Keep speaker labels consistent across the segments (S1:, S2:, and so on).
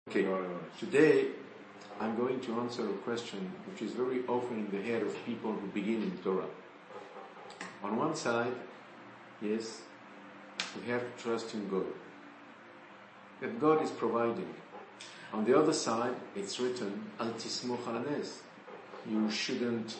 S1: Okay, today I'm going to answer a question which is very often in the head of people who begin in Torah. On one side, yes, we have to trust in God, that God is providing. On the other side, it's written, Al tismoch al hanez. You shouldn't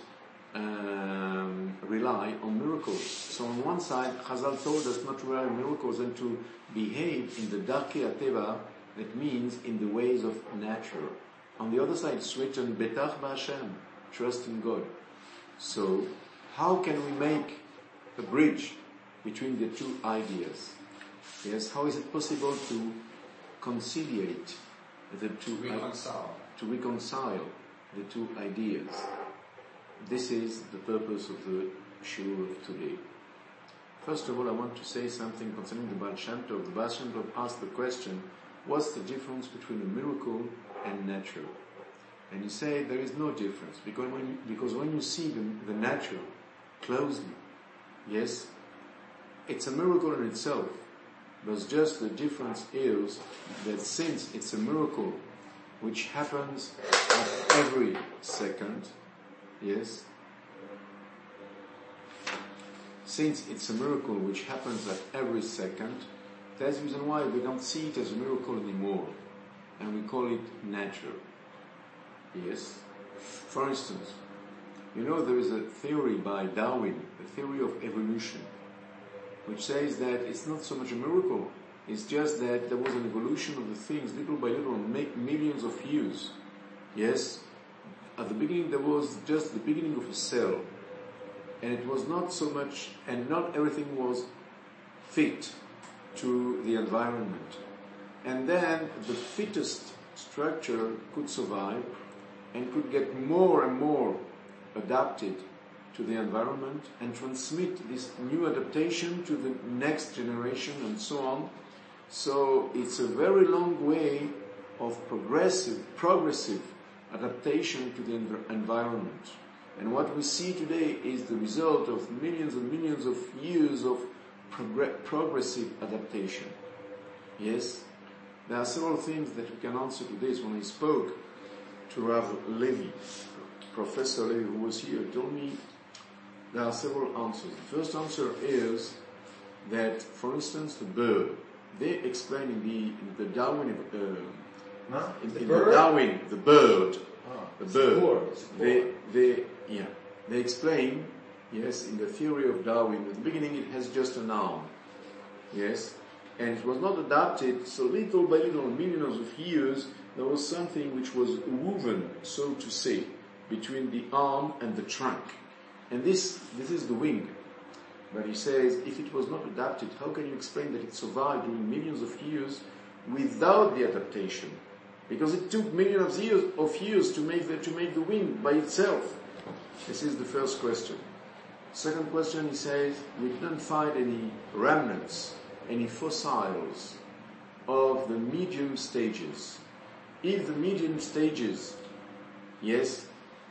S1: rely on miracles. So on one side, Chazal told us not to rely on miracles and to behave in the darkei hateva, that means in the ways of nature. On the other side, it's written, Betach b'Hashem, trust in God. So, how can we make a bridge between the two ideas? Yes, how is it possible to conciliate the two, to reconcile the two ideas? This is the purpose of the shiur of today. First of all, I want to say something concerning the Baal Shem Tov. The Baal Shem Tov asked the question, what's the difference between a miracle and nature? And he said there is no difference, because when you see the nature closely, yes, it's a miracle in itself. But just the difference is that since it's a miracle which happens at every second, yes, since it's a miracle which happens at every second, that's the reason why we don't see it as a miracle anymore, and we call it nature. Yes? For instance, you know there is a theory by Darwin, the theory of evolution, which says that it's not so much a miracle, it's just that there was an evolution of the things, little by little, millions of years. Yes? At the beginning there was just the beginning of a cell, and it was not so much, and not everything was fit to the environment. And then the fittest structure could survive and could get more and more adapted to the environment and transmit this new adaptation to the next generation and so on. So it's a very long way of progressive adaptation to the environment. And what we see today is the result of millions and millions of years of progressive adaptation. Yes? There are several things that we can answer to this. When I spoke to Rav Levi, Professor Levi, who was here, told me there are several answers. The first answer is that, for instance, the bird, they explain in the Darwin, the bird, they explain, yes, in the theory of Darwin, at the beginning it has just an arm, yes, and it was not adapted, so little by little, millions of years, there was something which was woven, so to say, between the arm and the trunk. And this is the wing. But he says, if it was not adapted, how can you explain that it survived during millions of years without the adaptation? Because it took millions of years to make the wing by itself. This is the first question. Second question, he says, we didn't find any remnants, any fossils of the medium stages. If the medium stages, yes,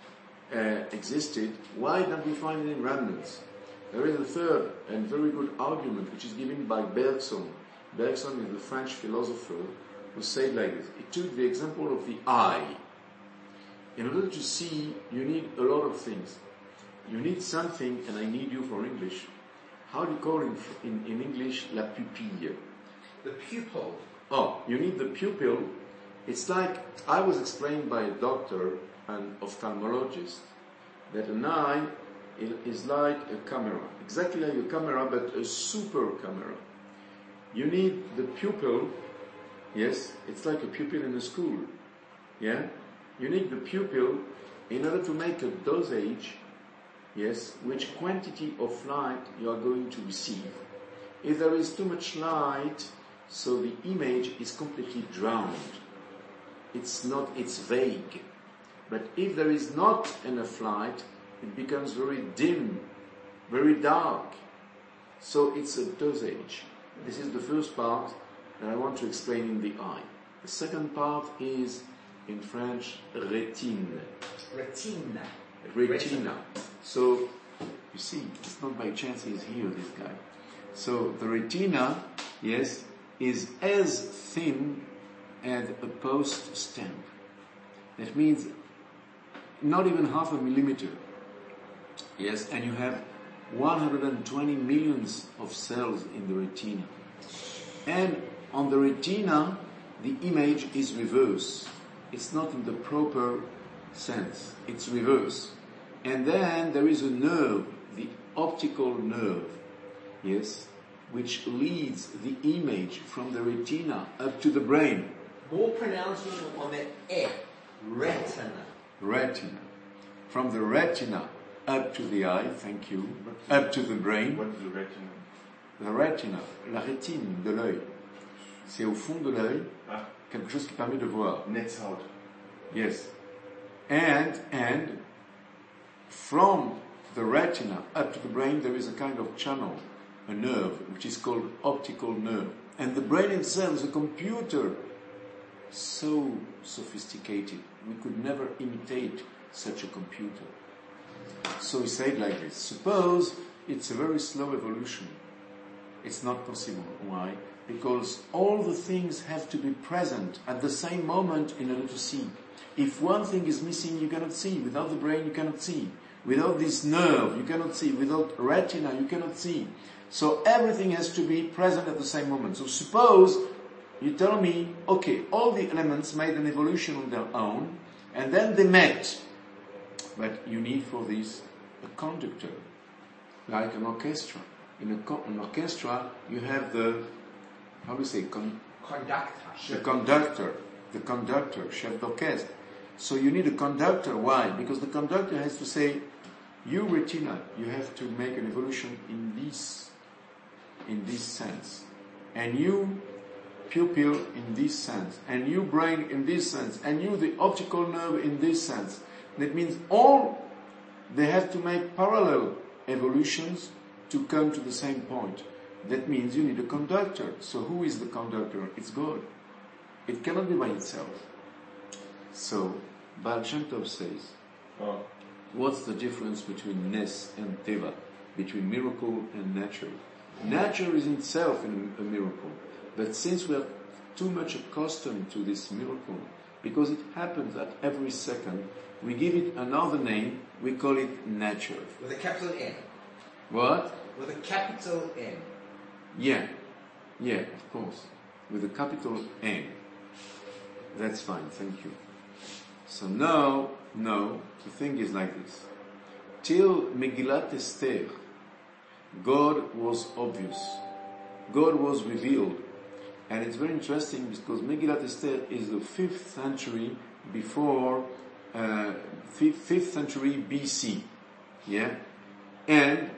S1: existed, why don't we find any remnants? There is a third and very good argument which is given by Bergson. Bergson is the French philosopher who said like this. He took the example of the eye. In order to see, you need a lot of things. You need something, and I need you for English. How do you call it in English, la pupille?
S2: The pupil.
S1: Oh, you need the pupil. It's like, I was explained by a doctor, an ophthalmologist, that an eye is like a camera. Exactly like a camera, but a super camera. You need the pupil, yes, it's like a pupil in a school. Yeah? You need the pupil in order to make a dosage, yes, which quantity of light you are going to receive. If there is too much light, so the image is completely drowned. It's vague. But if there is not enough light, it becomes very dim, very dark. So it's a dosage. This is the first part that I want to explain in the eye. The second part is, in French, rétine. Retina. So, you see, it's not by chance he's here, this guy. So, the retina, yes, is as thin and a post stamp. That means not even half a millimeter. Yes, and you have 120 millions of cells in the retina. And on the retina, the image is reverse. It's not in the proper sense. It's reverse. And then there is a nerve, the optical nerve, yes, which leads the image from the retina up to the brain.
S2: More pronouncement on that F. Retina.
S1: Retina. From the retina up to the eye, thank you, up to the brain.
S3: What is the retina?
S1: La retina, la rétine de l'œil. C'est au fond de l'œil, quelque chose qui permet de voir.
S3: Netzhaut.
S1: Yes. And from the retina up to the brain there is a kind of channel, a nerve, which is called optical nerve. And the brain itself is a computer so sophisticated. We could never imitate such a computer. So he said like this, suppose it's a very slow evolution. It's not possible. Why? Because all the things have to be present at the same moment in order to see. If one thing is missing, you cannot see. Without the brain, you cannot see. Without this nerve, you cannot see. Without retina, you cannot see. So everything has to be present at the same moment. So suppose you tell me, okay, all the elements made an evolution on their own, and then they met. But you need for this a conductor, like an orchestra. In an orchestra, you have the, how do you say, the conductor, chef d'orchestre. So you need a conductor. Why? Because the conductor has to say, you retina, you have to make an evolution in this sense, and you pupil in this sense, and you brain in this sense, and you the optical nerve in this sense. That means all they have to make parallel evolutions to come to the same point. That means you need a conductor. So who is the conductor? It's God. It cannot be by itself. So Baal Shem Tov says, what's the difference between Nes and Teva, between miracle and nature? Nature is in itself a miracle, but since we are too much accustomed to this miracle, because it happens at every second, we give it another name, we call it nature.
S2: With a capital N.
S1: What?
S2: With a capital N.
S1: Yeah, of course. With a capital N. That's fine, thank you. So now, the thing is like this. Till Megillat Esther, God was obvious. God was revealed. And it's very interesting because Megillat Esther is the 5th century before, 5th century BC. Yeah? And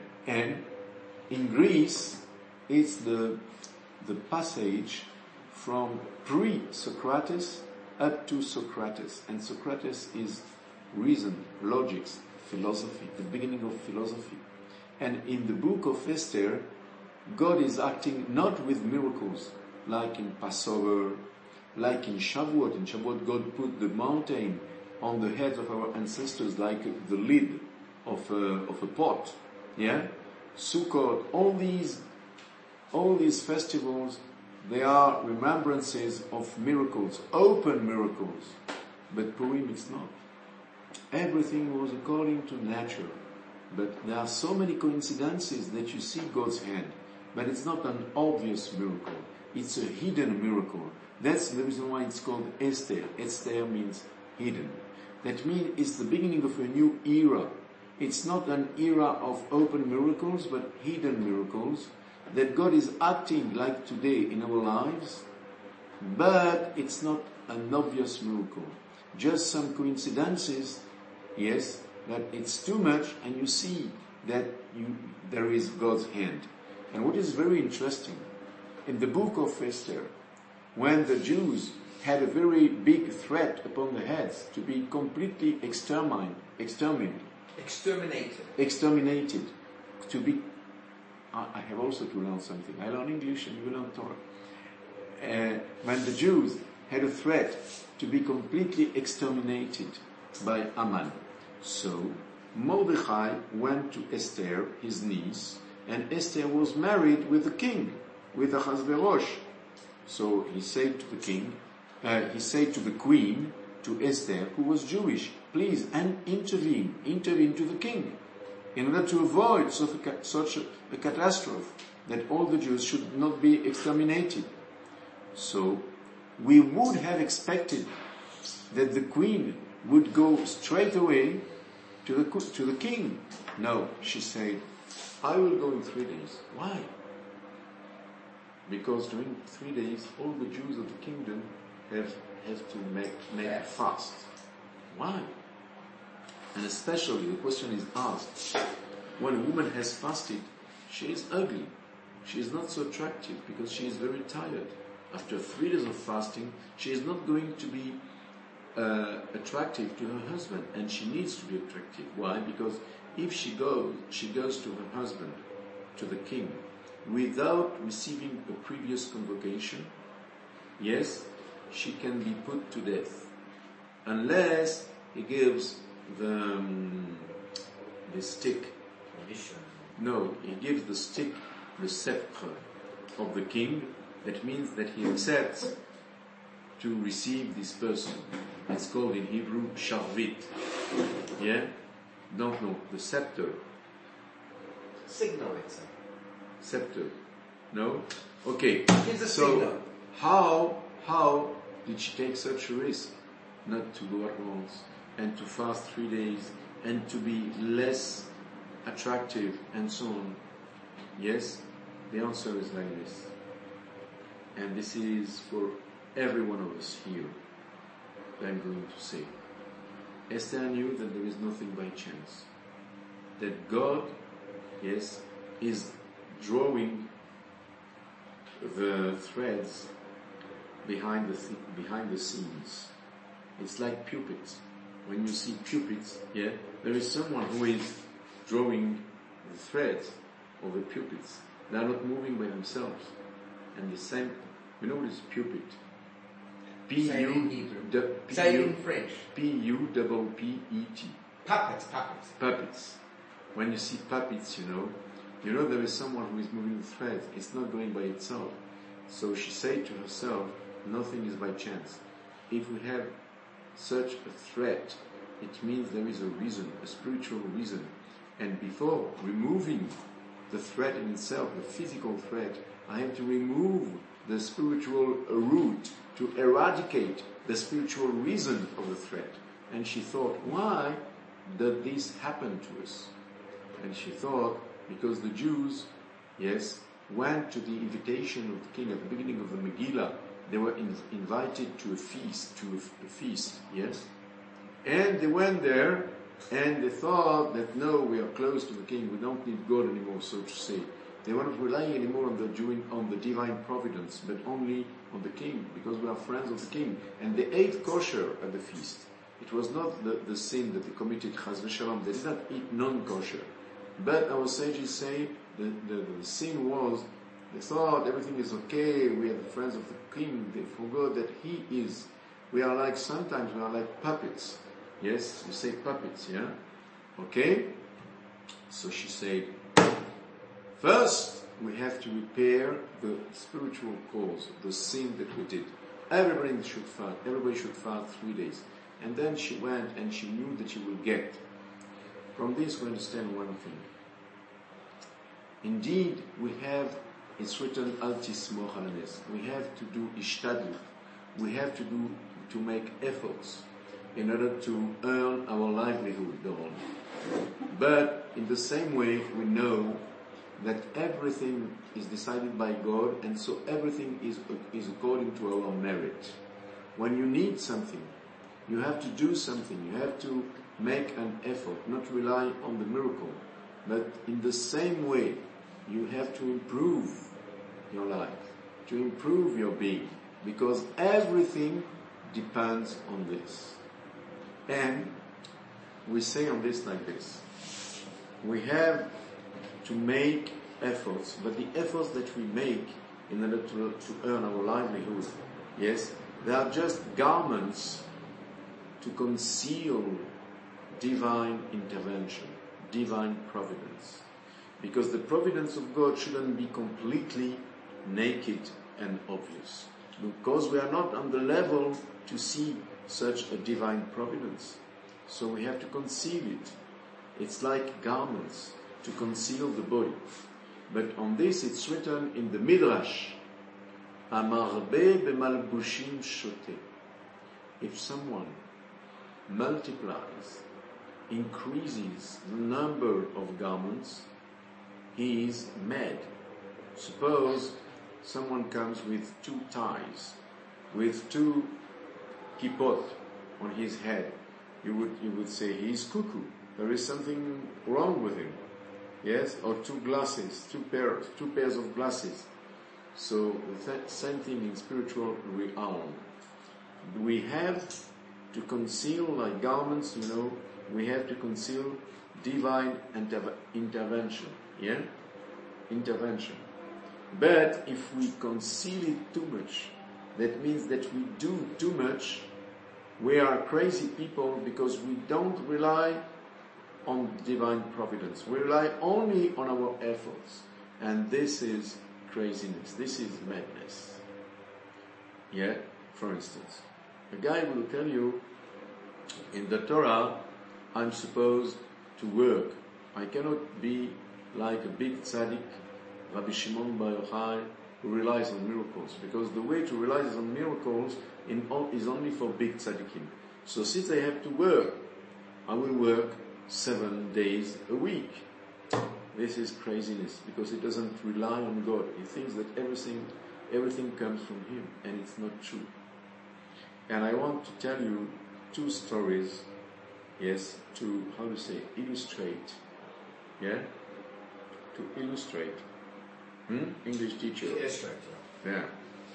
S1: in Greece, it's the passage from pre-Socrates up to Socrates. And Socrates is reason, logics, philosophy, the beginning of philosophy. And in the book of Esther, God is acting not with miracles, like in Passover, like in Shavuot. In Shavuot, God put the mountain on the heads of our ancestors like the lid of a pot. Yeah? Sukkot, all these festivals, they are remembrances of miracles, open miracles. But Purim, it's not. Everything was according to nature. But there are so many coincidences that you see God's hand. But it's not an obvious miracle. It's a hidden miracle. That's the reason why it's called Esther. Esther means hidden. That means it's the beginning of a new era. It's not an era of open miracles, but hidden miracles. That God is acting like today in our lives, but it's not an obvious miracle. Just some coincidences, yes, that it's too much, and you see that there is God's hand. And what is very interesting, in the book of Esther, when the Jews had a very big threat upon their heads to be completely exterminated, to be, I have also to learn something. I learn English and you learn Torah. When the Jews had a threat to be completely exterminated by Haman, so Mordechai went to Esther, his niece, and Esther was married with the king, with Ahasuerus. So he said to the king, he said to the queen, to Esther, who was Jewish, please, and intervene to the king, in order to avoid such a catastrophe, that all the Jews should not be exterminated. So, we would have expected that the queen would go straight away to the king. No, she said, I will go in 3 days. Why? Because during 3 days, all the Jews of the kingdom have to make a fast. Why? And especially, the question is asked, when a woman has fasted, she is ugly. She is not so attractive because she is very tired. After 3 days of fasting, she is not going to be attractive to her husband, and she needs to be attractive. Why? Because if she goes to her husband, to the king, without receiving a previous convocation, yes, she can be put to death, unless he gives the stick. No, he gives the stick, the sceptre of the king. That means that he accepts to receive this person. It's called in Hebrew sharvit. Yeah? Don't know. The scepter.
S2: Signal, it's a
S1: scepter. No? Okay.
S2: It's a
S1: so
S2: signal.
S1: how did she take such a risk? Not to go at once and to fast 3 days and to be less attractive and so on. Yes? The answer is like this. And this is for every one of us here that I'm going to say. Esther knew that there is nothing by chance. That God, yes, is drawing the threads behind the scenes. It's like puppets. When you see puppets, yeah, there is someone who is drawing the threads of the puppets. They are not moving by themselves. And the same, you know what is puppet?
S2: Say in French.
S1: P-U-P-P-E-T.
S2: Puppets.
S1: Puppets. When you see puppets, you know there is someone who is moving the threads. It's not going by itself. So she said to herself, nothing is by chance. If we have such a threat, it means there is a reason, a spiritual reason. And before removing the threat in itself, the physical threat, I have to remove the spiritual root to eradicate the spiritual reason of the threat. And she thought, why did this happen to us? And she thought, because the Jews, yes, went to the invitation of the king at the beginning of the Megillah. They were invited to a feast, yes? And they went there, and they thought that, no, we are close to the king, we don't need God anymore, so to say. They weren't relying anymore on the divine providence, but only on the king, because we are friends of the king. And they ate kosher at the feast. It was not the sin that they committed, chas v'shalom. They did not eat non-kosher. But our sages say the sin was, they thought everything is okay, we are the friends of the king. They forgot that he is. Sometimes we are like puppets. Yes, you say puppets, yeah? Okay? So she said, first, we have to repair the spiritual cause, the sin that we did. Everybody should fast 3 days. And then she went and she knew that she will get. From this we understand one thing. Indeed, it's written altis mochalanes. We have to do ishtadlut. We have to make efforts in order to earn our livelihood, But in the same way, we know that everything is decided by God, and so everything is according to our merit. When you need something, you have to do something. You have to make an effort, not rely on the miracle. But in the same way, you have to improve your life, to improve your being, because everything depends on this. And we say on this like this. We have to make efforts, but the efforts that we make in order to earn our livelihood, yes, they are just garments to conceal divine intervention, divine providence. Because the providence of God shouldn't be completely naked and obvious. because we are not on the level to see such a divine providence. So we have to conceal it. It's like garments to conceal the body. But on this it's written in the Midrash, Amarbe b'malbushim shote. If someone multiplies, increases the number of garments, he is mad. Suppose someone comes with 2 ties, with 2 kippot on his head. You would say he is cuckoo. There is something wrong with him. Yes? Or 2 glasses, 2 pairs of glasses. So the same thing in spiritual realm. We have to conceal like garments, we have to conceal divine intervention. Yeah? Intervention. But if we conceal it too much, that means that we do too much. We are crazy people because we don't rely on divine providence. We rely only on our efforts. And this is craziness. This is madness. Yeah? For instance, a guy will tell you, in the Torah, I'm supposed to work. I cannot be like a big tzaddik, Rabbi Shimon Bar Yochai, who relies on miracles. Because the way to rely on miracles is only for big tzaddikim. So since I have to work, I will work 7 days a week. This is craziness, because he doesn't rely on God. He thinks that everything comes from him, and it's not true. And I want to tell you 2 stories, yes, to, illustrate. Yeah? To illustrate. English teacher.
S2: Illustrate.
S1: Yeah.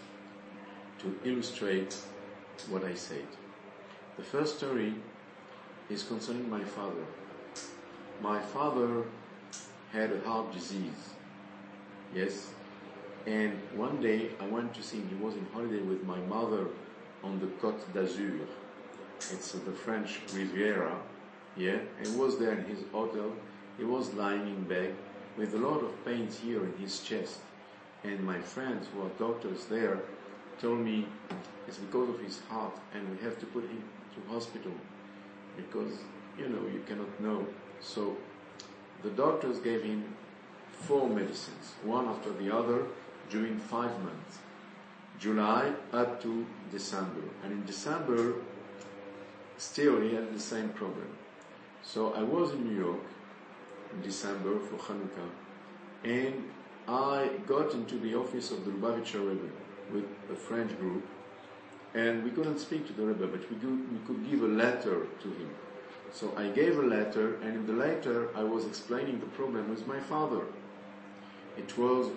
S1: To illustrate what I said. The first story is concerning my father. My father had a heart disease. Yes. And one day I went to see him. He was on holiday with my mother on the Côte d'Azur. It's the French Riviera. Yeah. And he was there in his hotel. He was lying in bed with a lot of pains here in his chest. And my friends who are doctors there told me it's because of his heart and we have to put him to hospital because, you cannot know. So the doctors gave him 4 medicines, one after the other, during 5 months. July up to December. And in December, still he had the same problem. So I was in New York in December for Hanukkah, and I got into the office of the Lubavitcher Rebbe with a French group, and we couldn't speak to the Rebbe, but we could give a letter to him. So I gave a letter, and in the letter I was explaining the problem with my father. It was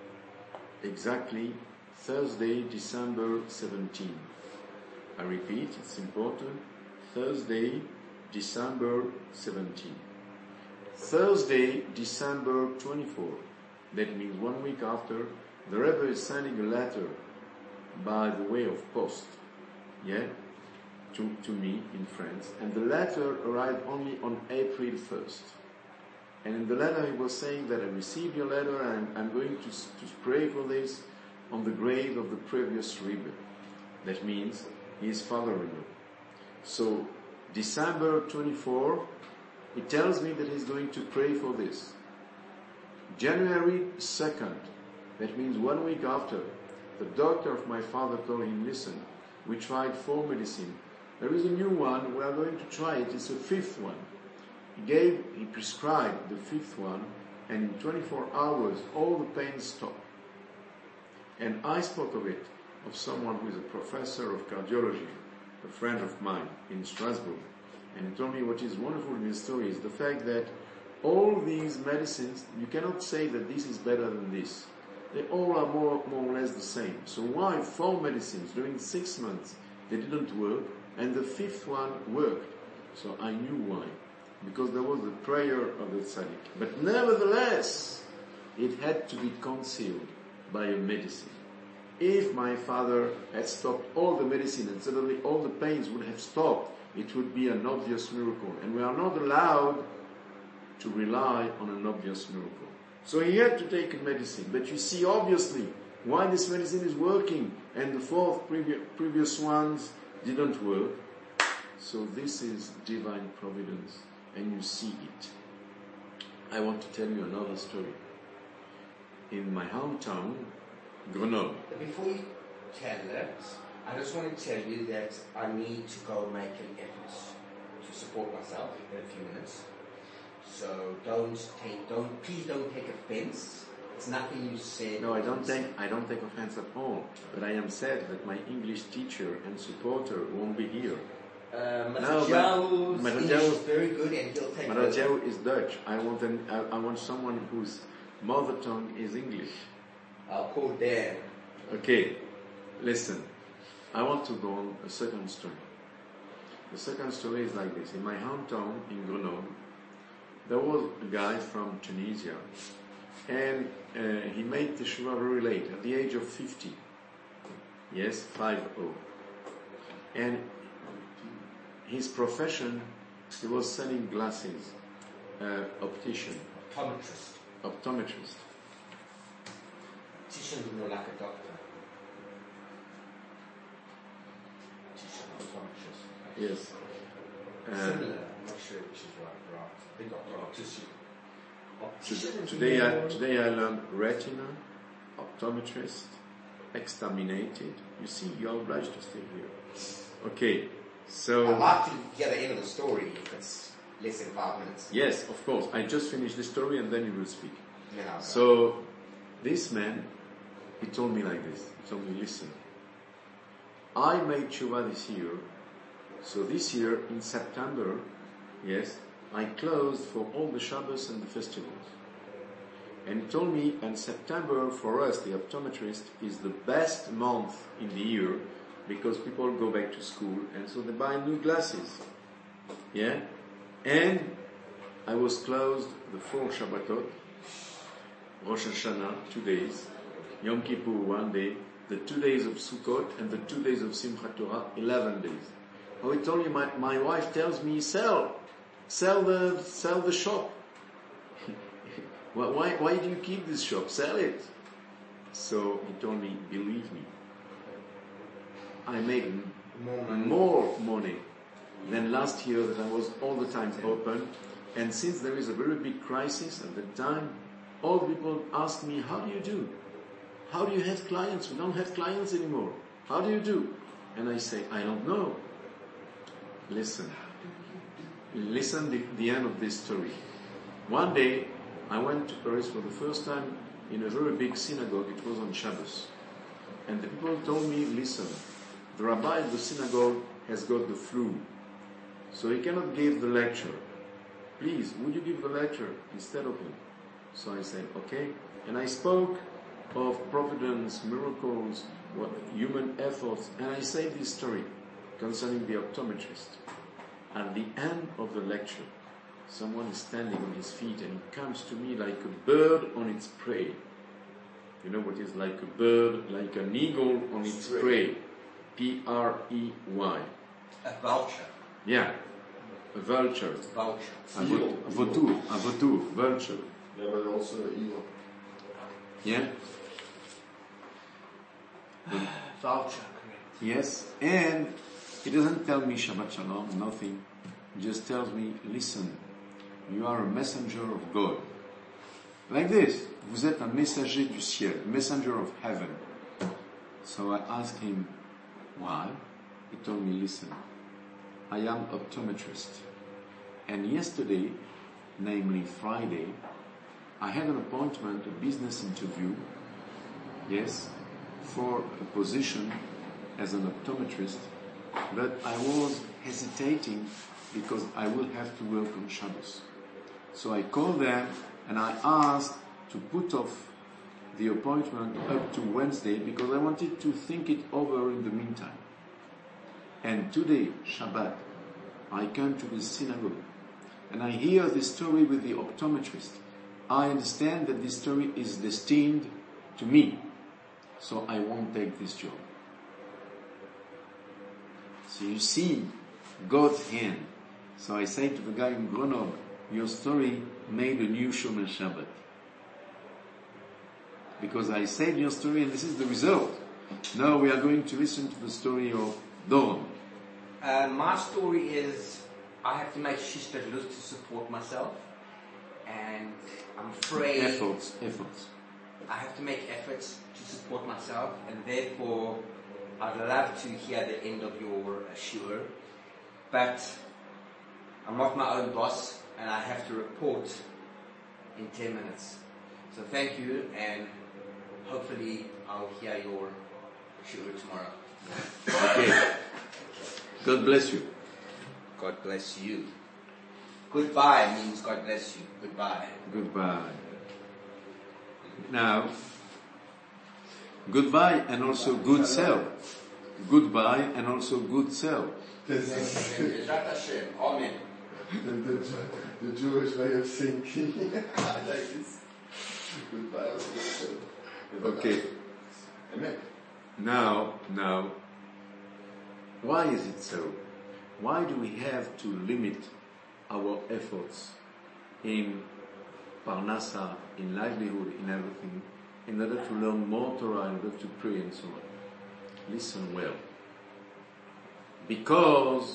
S1: exactly Thursday, December 17. I repeat, it's important. Thursday, December 17. Thursday, December 24. That means 1 week after, the Rebbe is sending a letter by the way of post, to me in France. And the letter arrived only on April 1st. And in the letter he was saying that I received your letter and I'm going to pray for this on the grave of the previous Rebbe. That means his father-in-law. So December 24, he tells me that he's going to pray for this. January 2nd, that means 1 week after, the doctor of my father told him, listen, we tried 4 medicine. There is a new one, we are going to try it, it's a 5th one. He prescribed the 5th one, and in 24 hours, all the pain stopped. And I spoke of someone who is a professor of cardiology, a friend of mine in Strasbourg. And he told me what is wonderful in this story is the fact that all these medicines, you cannot say that this is better than this. They all are more or less the same. So why 4 medicines during 6 months, they didn't work, and the 5th one worked? So I knew why. Because there was the prayer of the tzaddik. But nevertheless, it had to be concealed by a medicine. If my father had stopped all the medicine and suddenly all the pains would have stopped, it would be an obvious miracle. And we are not allowed to rely on an obvious miracle. So he had to take a medicine. But you see, obviously, Why this medicine is working and the 4 previous ones didn't work? So this is divine providence, and you see it. I want to tell you another story. In my hometown, Grenoble.
S2: But before you tell that, I just want to tell you that I need to go make an effort to support myself in a few minutes. So please don't take offense. It's nothing you said.
S1: No, I don't take offense at all. But I am sad that my English teacher and supporter won't be here.
S2: Marajau's English is very good, and he'll take.
S1: Marajau is Dutch. I want someone whose mother tongue is English.
S2: I'll call Dan.
S1: Okay, listen. I want to go on a second story. The second story is like this. In my hometown in Grenoble, there was a guy from Tunisia, and he made Teshuvah very late, at the age of 50. Yes, 50. And his profession, he was selling glasses, optician.
S2: Optometrist.
S1: Optometrist.
S2: Optician is more like a doctor. Optician, optometrist.
S1: Yes.
S2: Similar, I'm not sure which is right. I think optician.
S1: Today I learned retina, optometrist, exterminated. You see, you are obliged to stay here. Okay, so...
S2: I'd like to get the end of the story if it's less than 5 minutes.
S1: Yes, of course. I just finished the story and then you will speak.
S2: Yeah, okay.
S1: So, this man, he told me like this. He told me, listen, I made Tshuva this year. So this year, in September, yes, I closed for all the Shabbos and the festivals. And he told me, and September for us, the optometrist, is the best month in the year because people go back to school and so they buy new glasses. Yeah? And I was closed the 4 Shabbatot, Rosh Hashanah, 2 days, Yom Kippur 1 day, the 2 days of Sukkot and the 2 days of Simchat Torah, 11 days. Oh, he told me, my wife tells me, sell the shop. Why do you keep this shop? Sell it. So he told me, believe me, I make more money than last year that I was all the time open. And since there is a very big crisis at the time, all people ask me, how do you do? How do you have clients? We don't have clients anymore. How do you do? And I say, I don't know. Listen the end of this story. One day, I went to Paris for the first time in a very big synagogue. It was on Shabbos. And the people told me, listen, the rabbi of the synagogue has got the flu. So he cannot give the lecture. Please, would you give the lecture instead of him? So I said, okay. And I spoke of providence, miracles, human efforts. And I said this story concerning the optometrist. At the end of the lecture, someone is standing on his feet and he comes to me like a bird on its prey. You know what is like a bird, like an eagle on its prey. Prey.
S2: A vulture.
S1: Yeah, a vulture.
S2: Vulture.
S1: A vautour, vulture.
S3: Yeah, but also eagle.
S1: Yeah?
S2: Vulture, correct.
S1: Yes, and he doesn't tell me Shabbat Shalom, nothing. He just tells me, listen, you are a messenger of God. Like this, vous êtes un messager du ciel, a messenger of heaven. So I asked him, why? He told me, listen, I am optometrist. And yesterday, namely Friday, I had an appointment, a business interview, yes, for a position as an optometrist, but I was hesitating because I will have to work on Shabbos. So I called them and I asked to put off the appointment up to Wednesday because I wanted to think it over in the meantime. And today, Shabbat, I come to the synagogue and I hear the story with the optometrist. I understand that this story is destined to me, so I won't take this job. So you see God's hand. So I say to the guy in Grenoble, your story made a new Shomer Shabbat. because I saved your story and this is the result. Now we are going to listen to the story of Doron.
S2: My story is I have to make shishtalut to support myself, and I'm afraid
S1: Efforts.
S2: I have to make efforts to support myself, and therefore I'd love to hear the end of your shiur, but I'm not my own boss, and I have to report in 10 minutes. So thank you, and hopefully I'll hear your shiur tomorrow.
S1: Okay. God bless you.
S2: God bless you. Goodbye means God bless you. Goodbye.
S1: Goodbye. Now, goodbye and also good sell. Goodbye and also good sell.
S2: Bezrat Hashem. Amen.
S3: The Jewish way of thinking. I like this. Goodbye.
S1: Okay.
S3: Amen.
S1: Now, why is it so? Why do we have to limit our efforts in parnasa, in livelihood, in everything, in order to learn more Torah, in order to pray and so on? Listen well. Because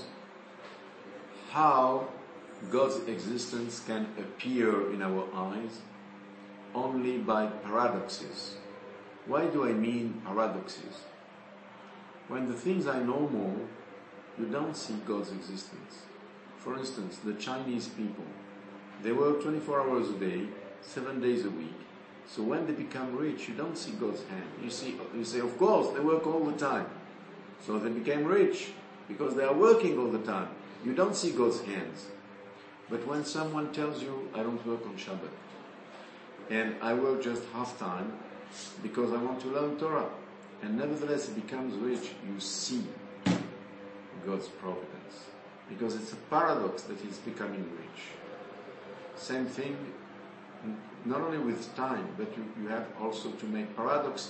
S1: how God's existence can appear in our eyes only by paradoxes. Why do I mean paradoxes? When the things are normal, you don't see God's existence. For instance, the Chinese people, they work 24 hours a day, 7 days a week. So when they become rich, you don't see God's hand. You say, of course, they work all the time. So they became rich because they are working all the time. You don't see God's hands. But when someone tells you, I don't work on Shabbat, and I work just half time because I want to learn Torah, and nevertheless he becomes rich, you see God's providence. Because it's a paradox that he's becoming rich. Same thing, not only with time, but you have also to make paradoxes.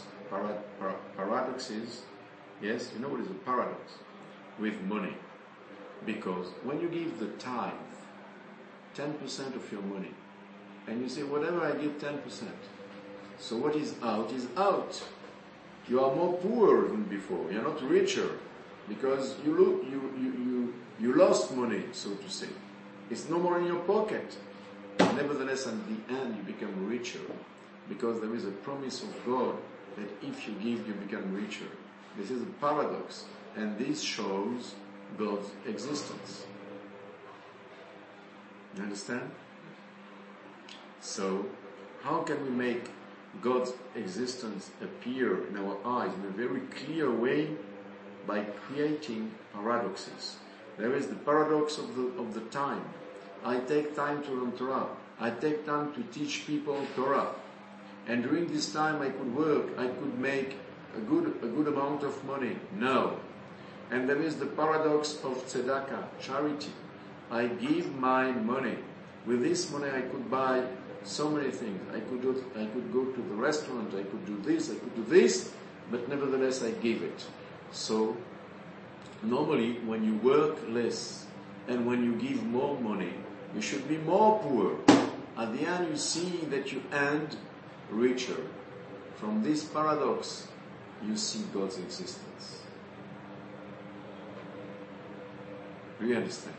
S1: Yes, you know what is a paradox? With money. Because when you give the tithe, 10% of your money, and you say, whatever I give 10%, so what is out is out. You are more poor than before. You're not richer because you lost money, so to say. It's no more in your pocket. Nevertheless, at the end, you become richer because there is a promise of God that if you give, you become richer. This is a paradox, and this shows God's existence. You understand? So, how can we make God's existence appear in our eyes in a very clear way? By creating paradoxes. There is the paradox of the time. I take time to learn Torah. I take time to teach people Torah. And during this time I could work, I could make a good amount of money. No. And there is the paradox of tzedakah, charity. I give my money. With this money I could buy so many things. I could go to the restaurant, I could do this, but nevertheless I give it. So, normally when you work less and when you give more money, you should be more poor. At the end you see that you end richer. From this paradox, you see God's existence. Do you understand?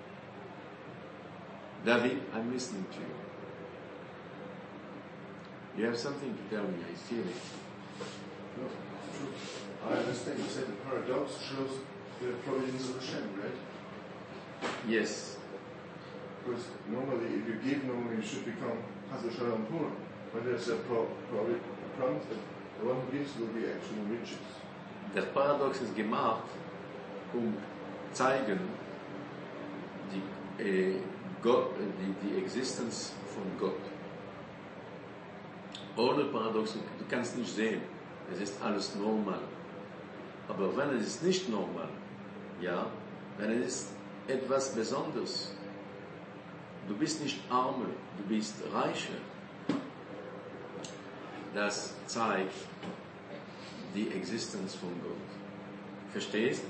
S1: David, I'm listening to you. You have something to tell me, I feel it.
S3: No, it's true. I understand. You said the paradox shows the providence of Hashem, right?
S1: Yes.
S3: Because normally, if you give, normally you should become Chas Shalom poor. But there's a promise that the one who gives will be actually riches.
S1: Der Paradox ist gemacht, zeigen die Existenz von Gott. Ohne Paradox, du kannst nicht sehen, es ist alles normal. Aber wenn es ist nicht normal, ja, wenn es ist etwas Besonderes, du bist nicht arme, du bist reiche, das zeigt die Existenz von Gott. Verstehst?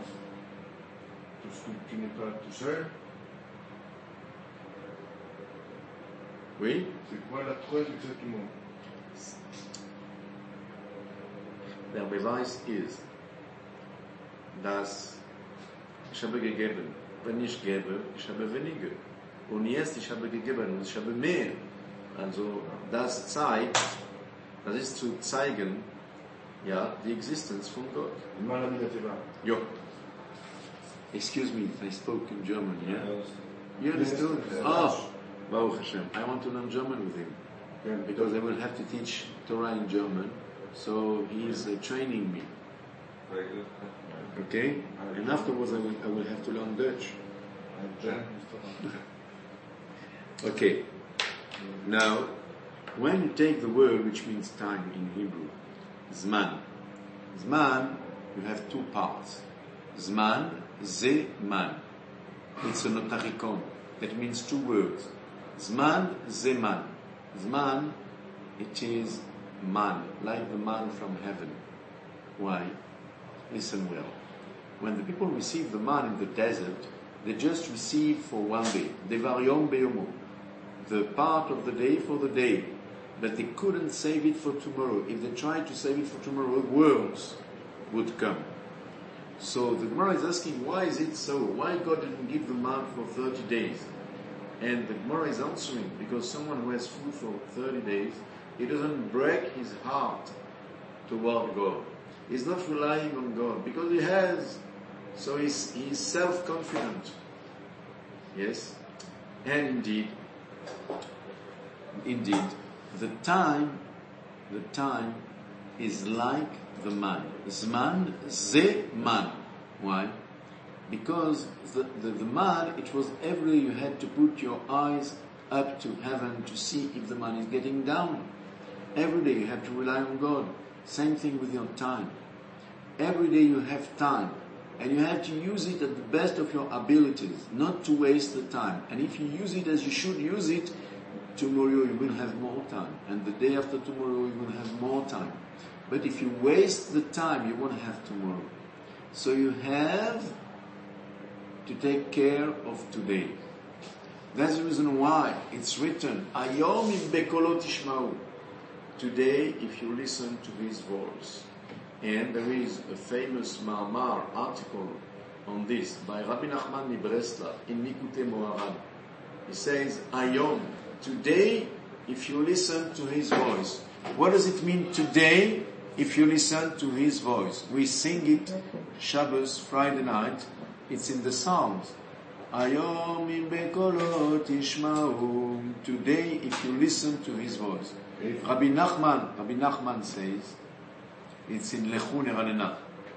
S3: Tu n'es pas tout seul.
S1: Oui?
S3: C'est quoi la preuve exactement?
S1: Der Beweis ist, dass ich habe gegeben. Wenn ich gebe, ich habe weniger. Und jetzt ich habe gegeben und ich habe mehr. Also das zeigt, das ist zu zeigen, ja, die Existenz von Gott. Jo. Excuse me, I spoke in German, yeah? You understood? Baruch Hashem. I want to learn German with him. Because I will have to teach Torah in German. So he is training me.
S4: Very good.
S1: Okay? And afterwards I will have to learn Dutch. Okay. Now, when you take the word which means time in Hebrew, Zman. Zman, you have two parts. Zman, Zeman. It's a notaricon. That means two words. Zman, Zeman. Zman, it is man, like the man from heaven. Why? Listen well. When the people receive the man in the desert, they just receive for one day. Devar yom beyomo. The part of the day for the day. But they couldn't save it for tomorrow. If they tried to save it for tomorrow, worms would come. So the Gemara is asking, why is it so? Why God didn't give the man for 30 days? And the Gemara is answering, because someone who has food for 30 days, he doesn't break his heart toward God. He's not relying on God, because he has. So he's self-confident. Yes? And indeed, the time is like the man. Zman, Zeman. Why? Because the man, it was every day you had to put your eyes up to heaven to see if the man is getting down. Every day you have to rely on God. Same thing with your time. Every day you have time. And you have to use it at the best of your abilities, not to waste the time. And if you use it as you should use it, tomorrow you will have more time. And the day after tomorrow you will have more time. But if you waste the time, you won't have tomorrow. So you have to take care of today. That's the reason why it's written, Ayom im bekolo tishma'u. Today, if you listen to his voice. And there is a famous Ma'amar article on this by Rabbi Nachman Mibresla in Likutei Moharan. He says, Ayom, today, if you listen to his voice. What does it mean today, if you listen to his voice? We sing it Shabbos, Friday night. It's in the Psalms. Ayom im bekolo tishma'u. Today, if you listen to his voice. Rabbi Nachman says, it's in Lechu Neranena.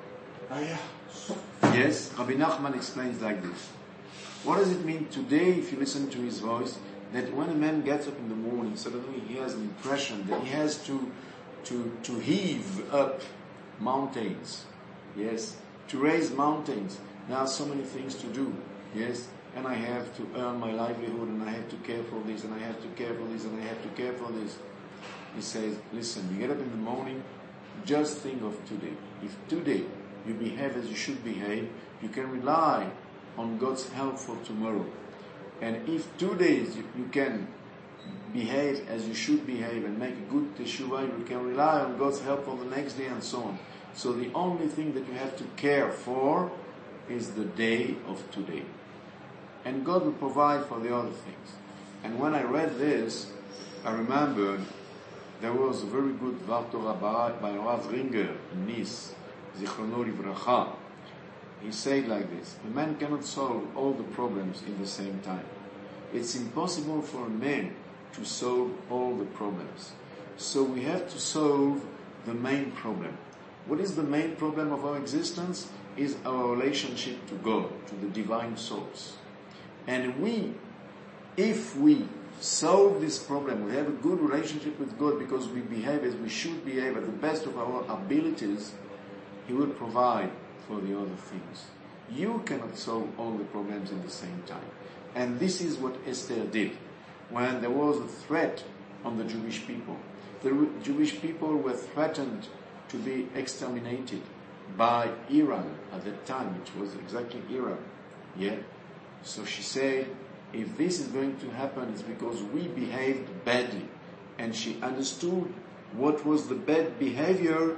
S1: Yes, Rabbi Nachman explains like this. What does it mean today if you listen to his voice? That when a man gets up in the morning, suddenly he has an impression that he has to heave up mountains. Yes, to raise mountains. There are so many things to do. Yes, and I have to earn my livelihood, and I have to care for this, and I have to care for this, and I have to care for this. He says, listen, you get up in the morning, just think of today. If today you behave as you should behave, you can rely on God's help for tomorrow. And if 2 days you can behave as you should behave and make a good teshuvah, you can rely on God's help for the next day and so on. So the only thing that you have to care for is the day of today. And God will provide for the other things. And when I read this, I remembered there was a very good Dvar Torah by Rav Ringer in Nice, Zichrono Livracha. He said like this, a man cannot solve all the problems in the same time. It's impossible for a man to solve all the problems. So we have to solve the main problem. What is the main problem of our existence? Is our relationship to God, to the divine source. And if we solve this problem, we have a good relationship with God because we behave as we should behave at the best of our abilities, He will provide for the other things. You cannot solve all the problems at the same time. And this is what Esther did. When there was a threat on the Jewish people, the Jewish people were threatened to be exterminated by Iran at that time. It was exactly Iran. Yeah. So she said, if this is going to happen, it's because we behaved badly. And she understood what was the bad behavior,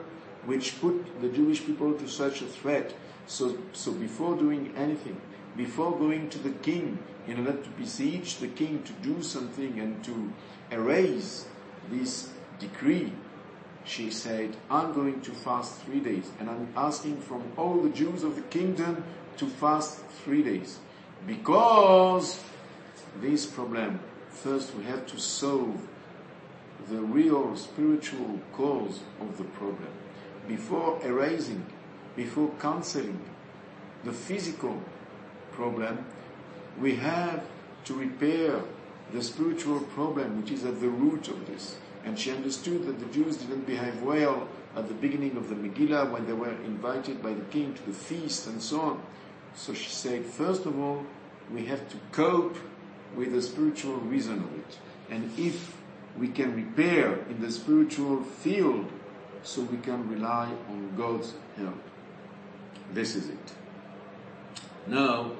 S1: which put the Jewish people to such a threat. So before doing anything, before going to the king in order to beseech the king to do something and to erase this decree, she said, I'm going to fast 3 days, and I'm asking from all the Jews of the kingdom to fast 3 days. Because this problem, first we have to solve the real spiritual cause of the problem. Before erasing, before cancelling the physical problem, we have to repair the spiritual problem which is at the root of this. And she understood that the Jews didn't behave well at the beginning of the Megillah when they were invited by the king to the feast and so on. So she said, first of all, we have to cope with the spiritual reason of it. And if we can repair in the spiritual field, so we can rely on God's help. This is it. No.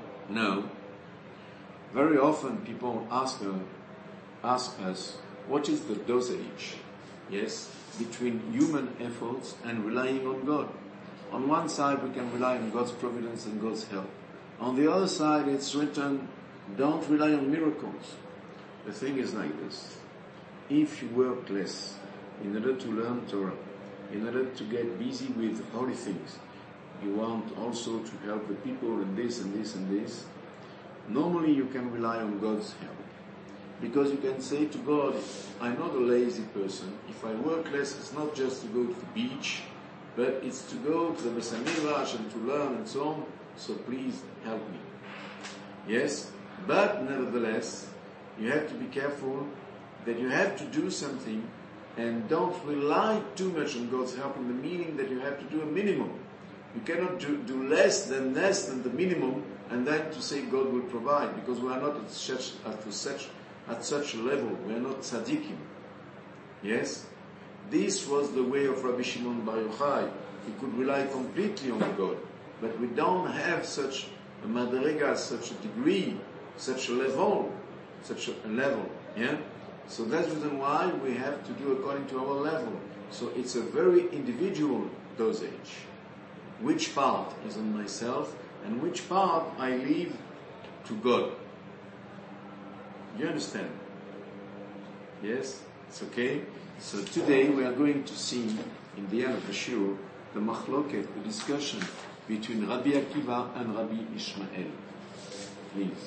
S1: Very often people ask us, what is the dosage, yes, between human efforts and relying on God? On one side we can rely on God's providence and God's help. On the other side it's written, don't rely on miracles. The thing is like this. If you work less in order to learn Torah, in order to get busy with holy things, you want also to help the people and this and this and this, normally you can rely on God's help. Because you can say to God, I'm not a lazy person. If I work less, it's not just to go to the beach, but it's to go to the Beis Midrash and to learn and so on. So please help me. Yes, but nevertheless, you have to be careful that you have to do something and don't rely too much on God's help in the meaning that you have to do a minimum. You cannot do less than the minimum and then to say God will provide, because we are not at such a level. We are not tzaddikim. Yes? This was the way of Rabbi Shimon Bar Yochai. He could rely completely on God. But we don't have such a madrega, such a degree, such a level. Yeah? So that's the reason why we have to do according to our level. So it's a very individual dosage. Which part is on myself and which part I leave to God. You understand? Yes? It's okay? So today we are going to see, in the end of the shiur, the machloket, the discussion between Rabbi Akiva and Rabbi Ishmael. Please.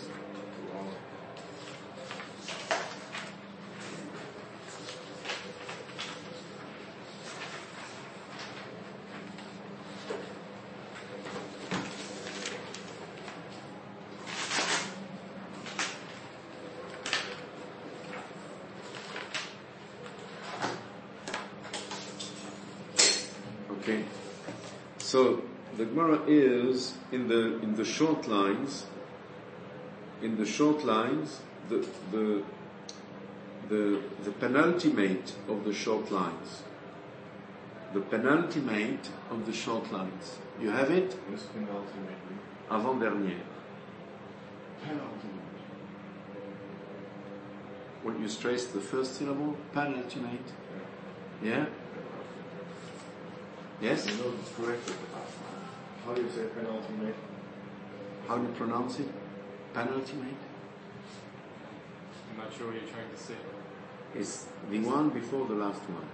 S1: Okay. So the Gemara is in the short lines. In the short lines, the penultimate of the short lines. The penultimate of the short lines. You have it?
S3: Yes, penultimate.
S1: Avant-dernier.
S3: Penultimate.
S1: When you stress the first syllable, penultimate. Yeah? Yes?
S3: You know it's correct. How do you say penultimate?
S1: How do you pronounce it? Penultimate?
S4: I'm not sure what you're trying to say.
S1: It's the one before the last one.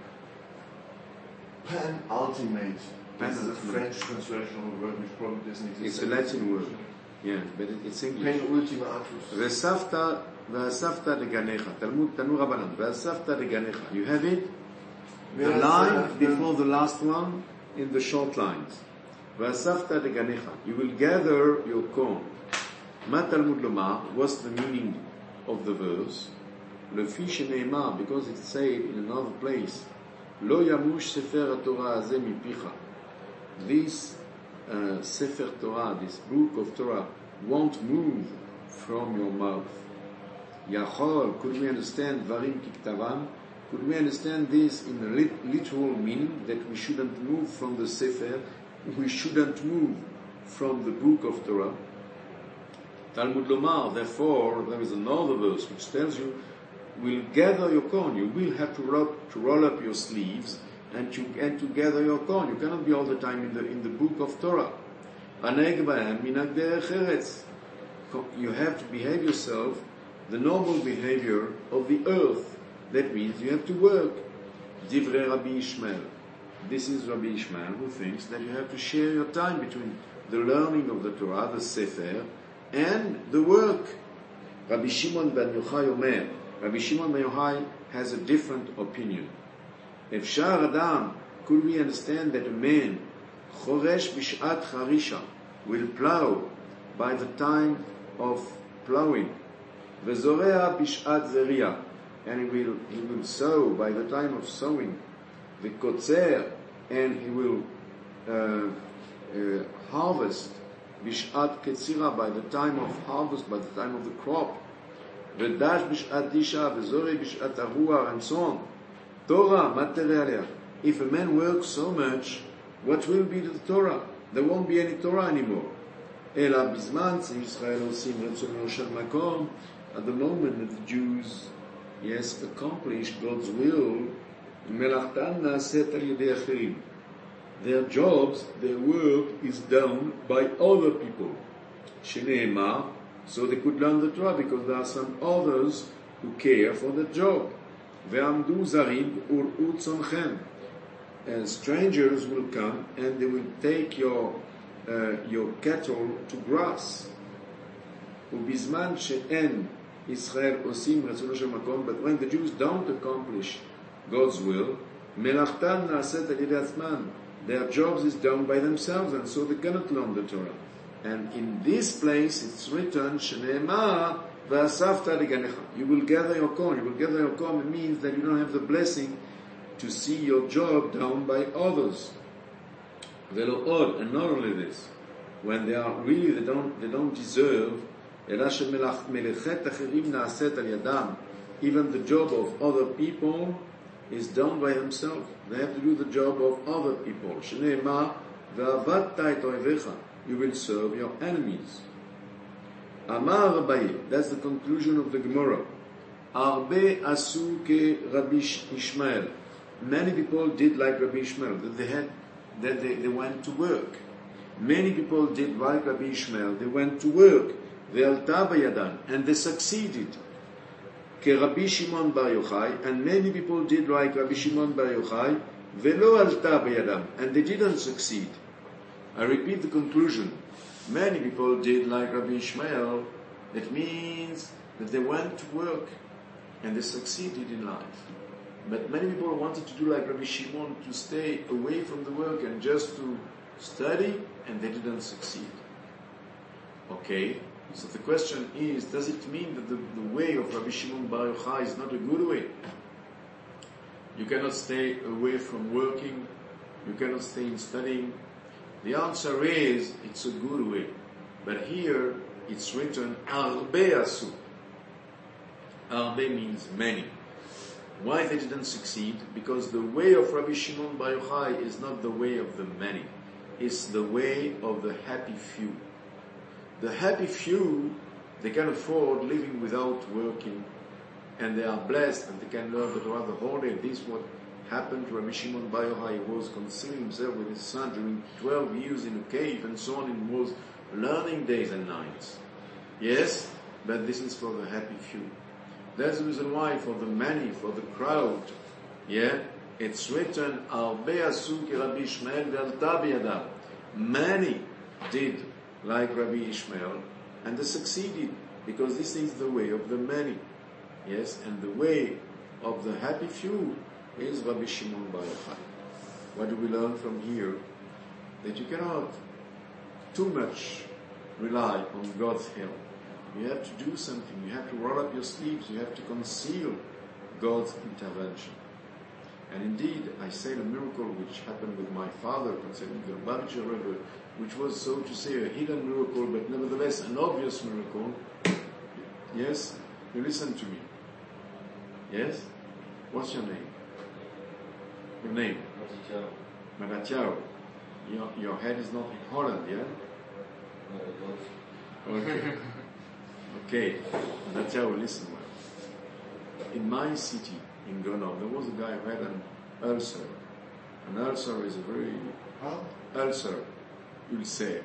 S3: Penultimate. This is a
S1: Penultimate.
S3: French translation of a word which probably doesn't exist.
S1: It's a Latin word. Yeah, but it's English.
S3: Penultimatus.
S1: Ve'asafta deganecha. Tanu Rabbanan. Ve'asafta deganecha. You have it? The
S3: Yes,
S1: line before the last one in the short lines. Ve'asafta deganecha. You will gather your corn. Ma Talmud lomar. What's the meaning of the verse? Lefi sheneimar, because it's said in another place. Lo yamush sefer Torah hazeh mipicha. This Sefer Torah, this book of Torah, won't move from your mouth. Yachol, could we understand Varim Kiktavan? Could we understand this in a literal meaning, that we shouldn't move from the Sefer, we shouldn't move from the book of Torah? Talmud Lomar, therefore, there is another verse which tells you, will gather your corn, you will have to roll up your sleeves, and to gather your corn. You cannot be all the time in the book of Torah. You have to behave yourself the normal behavior of the earth. That means you have to work. Divrei Rabbi Ishmael. This is Rabbi Ishmael who thinks that you have to share your time between the learning of the Torah, the Sefer, and the work. Rabbi Shimon ben Yochai Omer. Rabbi Shimon ben Yochai has a different opinion. Efshar Adam, could we understand that a man, Choresh Bishat Charisha, will plow by the time of plowing, Vezorea Bishat Zeria, and he will sow by the time of sowing, Vekotzer, and he will harvest, Bishat Ketzira, by the time of harvest, by the time of the crop, Vedash Bishat Disha, Vezore Bishat Aruah, and so on. Torah, Materealea. If a man works so much, what will be the Torah? There won't be any Torah anymore. Ela bizman Israel osim retzono shel makom. At the moment that the Jews, accomplish God's will, melachtan naaset al yedei acherim. Their jobs, their work is done by other people. Sheneemar, so they could learn the Torah because there are some others who care for the job. Ve'amdu zarim ur'u tzomchem. And strangers will come and they will take your cattle to grass. Ubizman she'en Israel osim retzono shel makom. But when the Jews don't accomplish God's will, melachtan naaset al yedei atzman. Their jobs is done by themselves, and so they cannot learn the Torah. And in this place it's written, Shneema v'asafta leganecha. You will gather your corn. You will gather your corn. It means that you don't have the blessing to see your job done by others. Velo od, and not only this, when they are really they don't deserve. Even the job of other people is done by themselves. They have to do the job of other people. Shneema v'avatta et oivecha. You will serve your enemies. Amar Rabbi, that's the conclusion of the Gemara. Arbe asu ke Rabbi Ishmael. Many people did like Rabbi Ishmael, that they went to work. Many people did like Rabbi Ishmael, they went to work. Ve'alta bayadan, and they succeeded. Ke Rabbi Shimon bar Yochai, and many people did like Rabbi Shimon bar Yochai, ve'lo alta bayadam, and they didn't succeed. I repeat the conclusion. Many people did like Rabbi Ishmael. It means that they went to work and they succeeded in life. But many people wanted to do like Rabbi Shimon, to stay away from the work and just to study, and they didn't succeed. Okay, so the question is, does it mean that the way of Rabbi Shimon bar Yochai is not a good way? You cannot stay away from working, you cannot stay in studying. The answer is, it's a good way. But here, it's written, Arbe asu. Arbe means many. Why they didn't succeed? Because the way of Rabbi Shimon bar Yochai is not the way of the many. It's the way of the happy few. The happy few, they can afford living without working, and they are blessed, and they can learn the Torah the whole day. This is what happened to Rabbi Shimon bar Yochai. He was concealing himself with his son during 12 years in a cave and so on, and was learning days and nights. Yes, but this is for the happy few. That's the reason why for the many, for the crowd, it's written, Arbe asu ki Rabbi Ishmael ve'alta biyadam. Many did like Rabbi Ishmael, and they succeeded, because this is the way of the many. Yes, and the way of the happy few is Rabbi Shimon bar Yochai. What do we learn from here? That you cannot too much rely on God's help. You have to do something. You have to roll up your sleeves. You have to conceal God's intervention. And indeed, I say the miracle which happened with my father concerning the Lubavitcher Rebbe, which was, so to say, a hidden miracle, but nevertheless an obvious miracle. Yes? You listen to me. Yes? What's your name? Your name? Matatiao. Your head is not in Holland, yeah? Okay. Okay. Matatiao, listen well. In my city, in Grenoble, there was a guy who had an ulcer. An ulcer is a very...
S3: How?
S1: Ulcer, ulcer.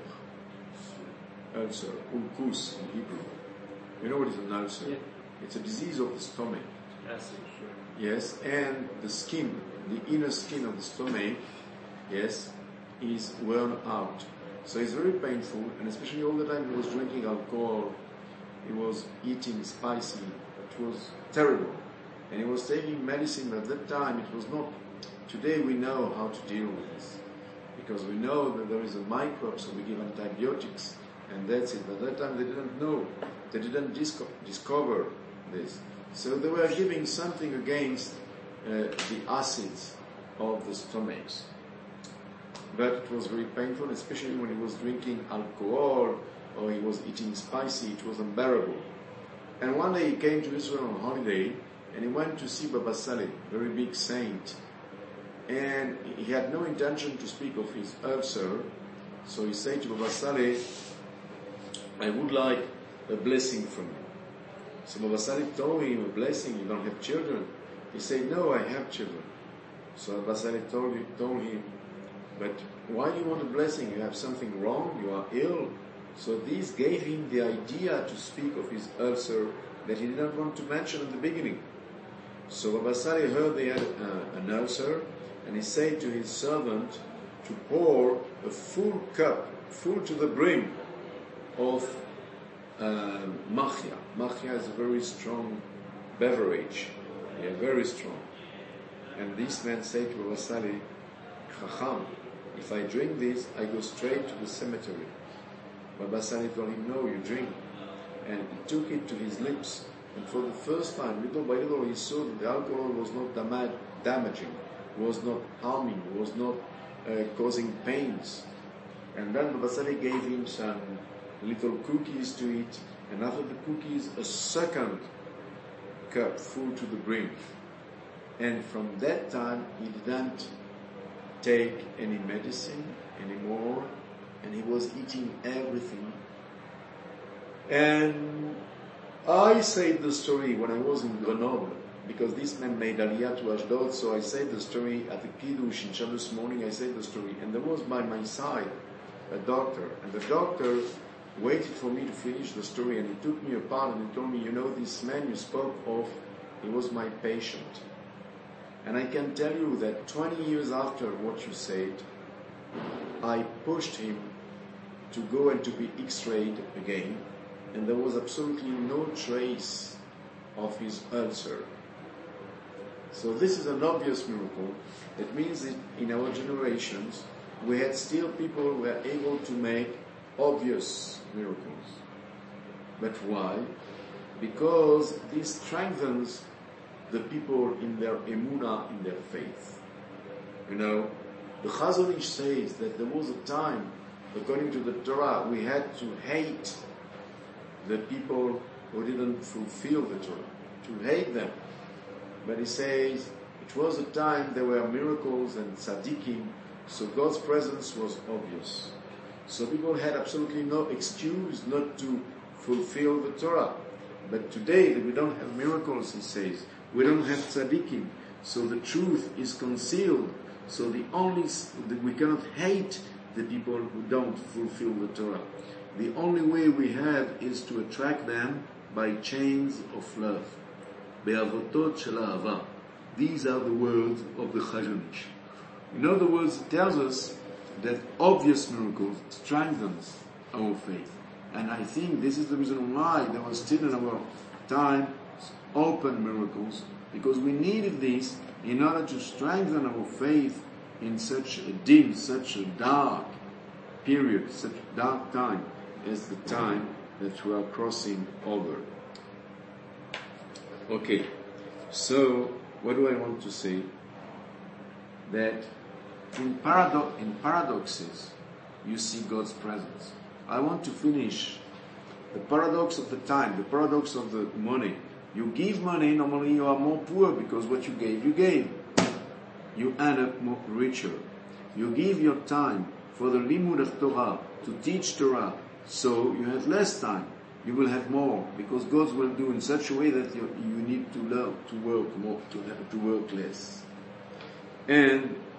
S1: Ulcer, ulcus in Hebrew. You know what is an ulcer?
S4: Yeah.
S1: It's a disease of the stomach.
S4: Acid, sure.
S1: Yes, and the skin, the inner skin of the stomach, yes, is worn out. So it's very painful, and especially all the time he was drinking alcohol, he was eating spicy, it was terrible. And he was taking medicine, but at that time it was not. Today we know how to deal with this, because we know that there is a microbe, so we give antibiotics, and that's it. But at that time they didn't know, they didn't discover this. So they were giving something against the acids of the stomachs. But it was very painful, especially when he was drinking alcohol or he was eating spicy, it was unbearable. And one day he came to Israel on holiday and he went to see Baba Saleh, very big saint. And he had no intention to speak of his ulcer, so he said to Baba Saleh, I would like a blessing from you. So Baba Saleh told him, a blessing, you don't have children? He said, no, I have children. So Baba Saleh told him, but why do you want a blessing? You have something wrong? You are ill? So this gave him the idea to speak of his ulcer that he didn't want to mention in the beginning. So Baba Saleh heard they had an ulcer, and he said to his servant to pour a full cup, full to the brim, of machia. Machia is a very strong beverage, very strong. And this man said to Baba Saleh, Chacham, if I drink this, I go straight to the cemetery. Baba Saleh told him, no, you drink. And he took it to his lips. And for the first time, little by little, he saw that the alcohol was not damaging, was not harming, was not causing pains. And then Baba Saleh gave him some little cookies to eat. And after the cookies, a second cup full to the brim. And from that time, he didn't take any medicine anymore, and he was eating everything. And I said the story when I was in Grenoble, because this man made Aliyah to Ashdod, so I said the story at the Kiddush in Shabbos morning, I said the story, and there was by my side a doctor, and the doctor waited for me to finish the story, and he took me apart and he told me, you know, this man you spoke of, he was my patient. And I can tell you that 20 years after what you said, I pushed him to go and to be x-rayed again, and there was absolutely no trace of his ulcer. So this is an obvious miracle. It means that in our generations, we had still people who were able to make obvious miracles. But why? Because this strengthens the people in their emunah, in their faith. You know, the Chazon Ish says that there was a time, according to the Torah, we had to hate the people who didn't fulfill the Torah, to hate them. But he says, it was a time there were miracles and tzaddikim, so God's presence was obvious. So people had absolutely no excuse not to fulfill the Torah. But today that we don't have miracles, he says, we don't have tzaddikim, so the truth is concealed. So we cannot hate the people who don't fulfill the Torah. The only way we have is to attract them by chains of love. Be'avotot shel ahava. These are the words of the Chazon Ish. In other words, it tells us that obvious miracles strengthens our faith. And I think this is the reason why there was still in our time open miracles, because we needed this in order to strengthen our faith in such a dim, such a dark period, such a dark time as the time that we are crossing over. Okay, so what do I want to say? That in paradoxes you see God's presence. I want to finish the paradox of the time, the paradox of the money. You give money, normally you are more poor because what you gave, you gave. You end up more richer. You give your time for the limud of Torah, to teach Torah, so you have less time. You will have more, because God will do in such a way that you need to learn to work more, to work less. And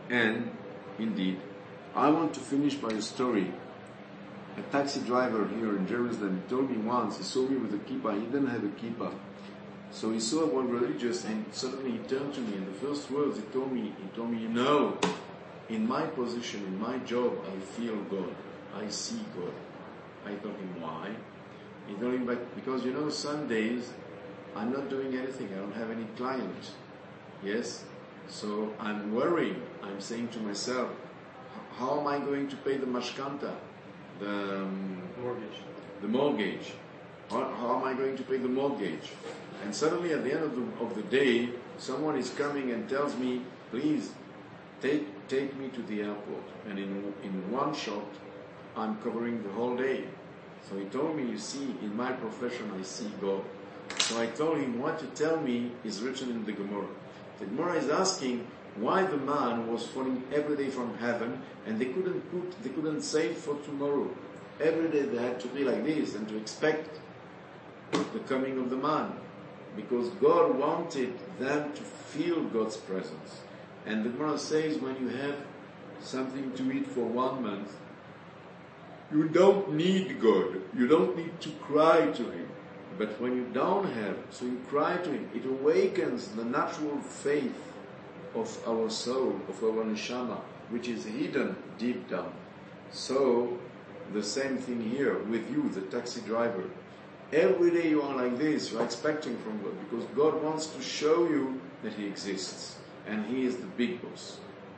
S1: And, indeed, I want to finish by a story. A taxi driver here in Jerusalem told me once, he saw me with a kippah, he didn't have a kippah. So he saw one religious and suddenly he turned to me and the first words he told me, you know, in my position, in my job, I feel God. I see God. I told him, why? He told me, because you know, Sundays, I'm not doing anything. I don't have any clients. Yes? So I'm worrying. I'm saying to myself, how am I going to pay the mashkanta? The mortgage. How am I going to pay the mortgage? And suddenly at the end of the day, someone is coming and tells me, please, take me to the airport. And in one shot, I'm covering the whole day. So he told me, you see, in my profession, I see God. So I told him, what you tell me is written in the Gemara. The Gemara is asking why the man was falling every day from heaven and they couldn't save for tomorrow. Every day they had to be like this and to expect the coming of the man. Because God wanted them to feel God's presence. And the Gemara says when you have something to eat for 1 month, you don't need God. You don't need to cry to Him. But when you don't have, so you cry to Him, it awakens the natural faith of our soul, of our neshama, which is hidden deep down. So, the same thing here with you, the taxi driver. Every day you are like this, you are expecting from God, because God wants to show you that He exists, and He is the big boss.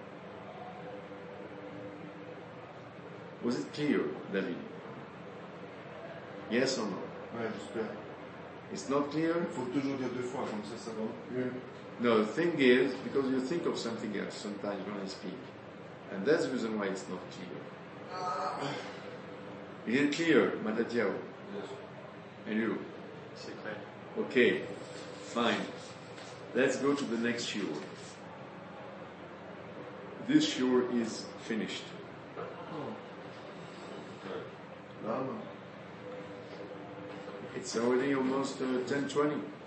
S1: Was it clear, David? Yes or no?
S3: Ouais, j'espère.
S1: It's not clear?
S3: Il faut toujours dire 2 fois, comme ça va mieux.
S1: No, the thing is, because you think of something else sometimes when I speak. And that's the reason why it's not clear. Is it clear, Matatiao?
S3: Yes.
S1: And you?
S4: C'est clair.
S1: Okay, fine. Let's go to the next shiur. This shiur is finished.
S3: Lama.
S1: It's already almost 10:20.